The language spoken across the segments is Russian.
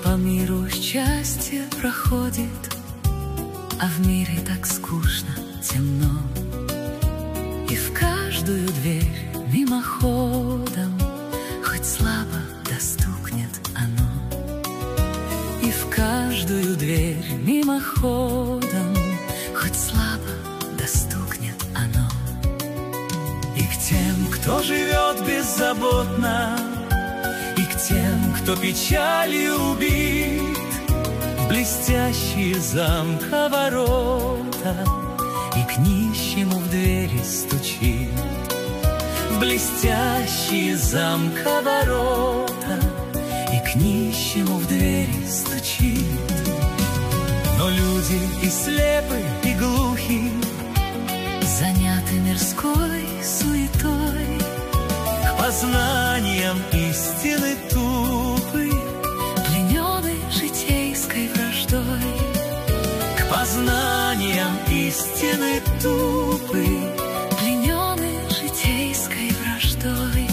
По миру счастье проходит, а в мире так скучно, темно. И в каждую дверь мимоходом хоть слабо достукнет оно. И в каждую дверь мимоходом хоть слабо достукнет оно. И к тем, кто живет беззаботно, и к тем, кто печалью убит, в блестящие замка ворота, и к нищему в двери стучит. В блестящие замка ворота, и к нищему в двери стучит. Но люди и слепы, и глухи, заняты мирской суетой, к познаниям истины тупы, пленены житейской враждой. К познаниям истины тупы, пленены житейской враждой.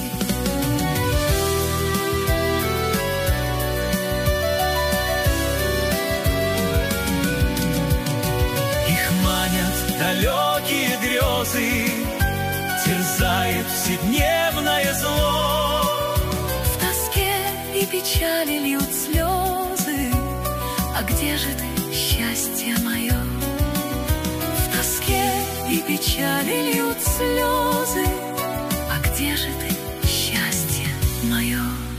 Их манят далекие грезы, терзает вседневное зло. В тоске и печали льют слезы, а где же ты, счастье мое? В тоске и печали льют слезы, а где же ты, счастье мое?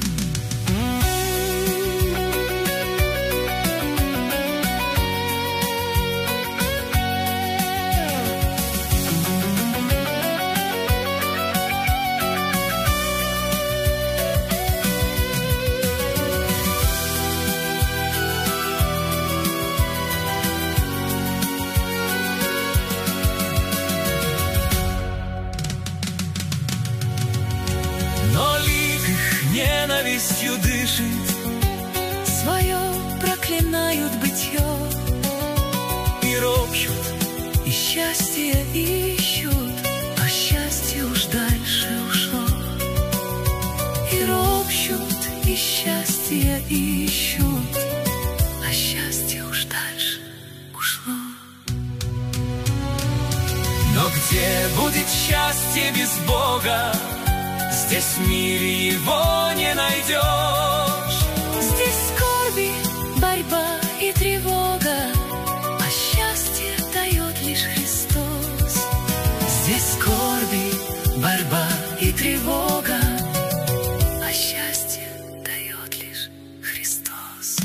Ненавистью дышит, свое проклинают бытие, и ропщут, и счастье ищут, а счастье уж дальше ушло. И ропщут, и счастье ищут, а счастье уж дальше ушло. Но где будет счастье без Бога? Здесь в мире его не найдешь. Здесь скорби, борьба и тревога, а счастье дает лишь Христос. Здесь скорби, борьба и тревога, а счастье дает лишь Христос.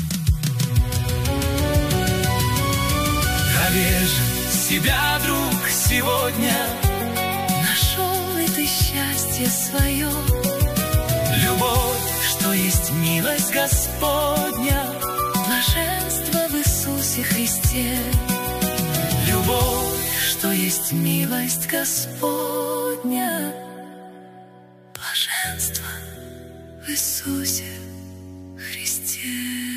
Проверь себя, друг, сегодня. Нашел ли ты счастье свое? Любовь, что есть милость Господня, блаженство в Иисусе Христе. Любовь, что есть милость Господня, блаженство в Иисусе Христе.